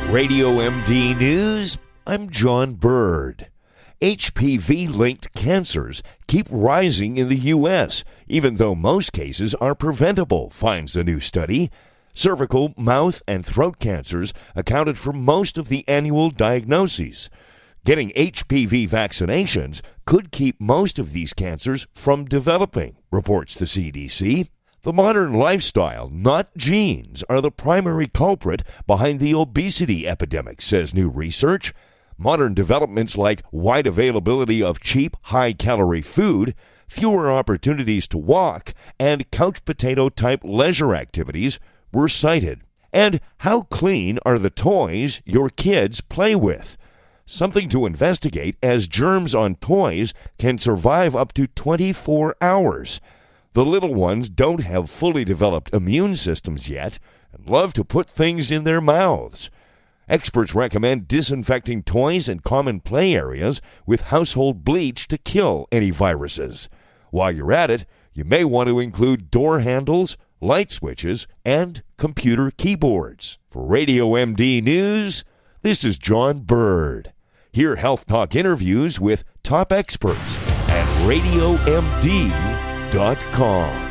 Radio MD News, I'm John Bird. HPV-linked cancers keep rising in the U.S., even though most cases are preventable, finds a new study. Cervical, mouth, and throat cancers accounted for most of the annual diagnoses. Getting HPV vaccinations could keep most of these cancers from developing, reports the CDC. The modern lifestyle, not genes, are the primary culprit behind the obesity epidemic, says new research. Modern developments like wide availability of cheap, high-calorie food, fewer opportunities to walk, and couch potato-type leisure activities were cited. And how clean are the toys your kids play with? Something to investigate, as germs on toys can survive up to 24 hours. The little ones don't have fully developed immune systems yet and love to put things in their mouths. Experts recommend disinfecting toys and common play areas with household bleach to kill any viruses. While you're at it, you may want to include door handles, light switches, and computer keyboards. For Radio MD News, this is John Bird. Hear Health Talk interviews with top experts at RadioMD.com.